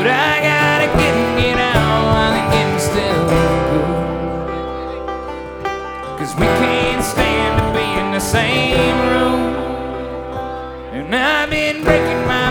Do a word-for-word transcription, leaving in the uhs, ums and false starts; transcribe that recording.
But I gotta get and get out while the getting's still good. Cause we can't stand to be in the same room. And I've been breaking my